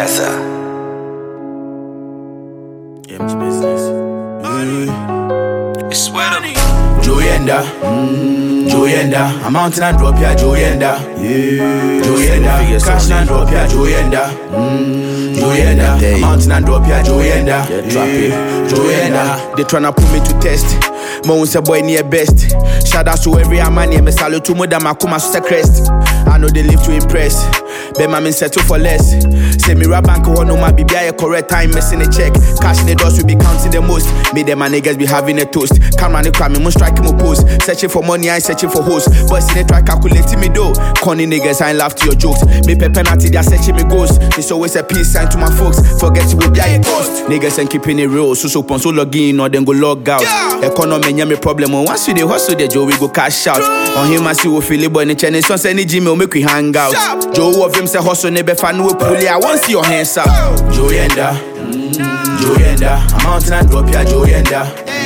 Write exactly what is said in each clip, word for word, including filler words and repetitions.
Gaza. Yeah, much business. It's sweater. Joyenda, mm, Joyenda, a mountain and drop ya Joyenda, yeah. Joyenda, cash and drop ya Joyenda, mm, Joyenda, a mountain and drop ya Joyenda, yeah. Joyenda. They tryna put me to test. Mo say boy near best. Shout out to every man here. Me salute to more than my kuma so crest. I know they live to impress. Be my men settle for less. Say me rap bank one no my B B I a correct time missing a check. Cash in the dust we be counting the most. Me them my niggas be having a toast. Camera the crime me must strike him a post. Searching for money I ain't searching for hoes. Boys in the try calculating me though. Corny niggas I ain't laugh to your jokes. Me pay penalty they are searching me ghost. It's always a peace sign to my folks. Forget to be a cost. Niggas ain't keeping it real. So so pon so log in or then go log out. Yeah. Economy nya me problem. Once we dey hustle the Joe we go cash out. Yeah. On him I see we feel it boy in the channel. So say any Jimmy will make we hang out. Yeah. Joe of him say hustle never fan no pulley. I want see your hands up. Joyenda, mm, Joyenda, a mountain and drop ya Joyenda,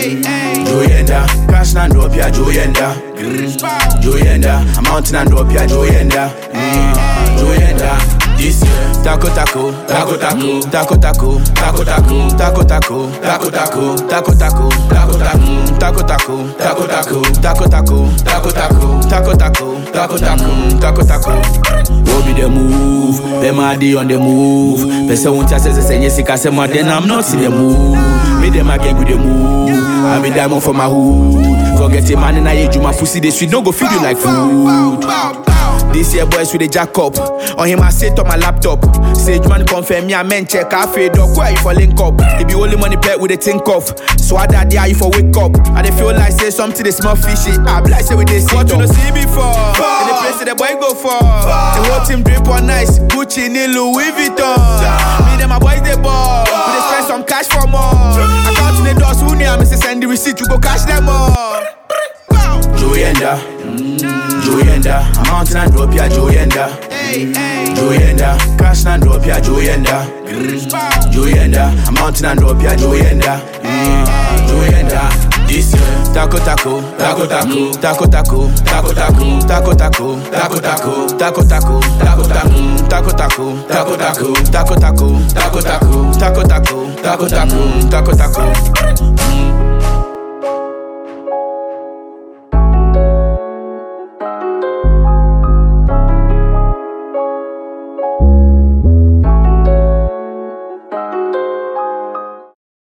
mm, Joyenda, cash and drop ya Joyenda, mm, Joyenda, a mountain and drop ya Joyenda, mm, Joyenda. This year, taco taco, taco taco, taco taco, taco taco, taco taco, taco taco, taco taco, taco taco, taco taco, taco taco, taco taco, taco taco, taco taco, taco taco, taco taco. What be the move? Them are the on the move. Person won't just say yes, I say more then I'm not in the move. Me them again with the move. I be diamond for my hood. Forget the man and I age you my pussy. The street no go feed you like food. This year boys with the jack up. On him I sit on my laptop. Sage man confirm me I men check. I fade up. Where you for link up? It be only money pet with the think off. So I that day you for wake up. And they feel like say something they smell fishy. I be like say with this. What you no see before? And the place that the boy go for. The whole team drip on nice. Gucci, ni Louis Vuitton. Me them my boys they ball. We they spend some cash for more. I count in the doors who near me say send the receipt you go cash them all. Joyenda, mm, Joyenda, a mountain and drop ya Joyenda, mm, Joyenda, cash and drop ya Joyenda, mm, Joyenda, a mountain and drop ya Joyenda, mm, Joyenda. This year, taco taco, taco taco, taco taco, taco taco, taco taco, taco taco, taco taco, taco taco, taco taco, taco taco, taco taco, taco taco, taco taco, taco taco, taco taco.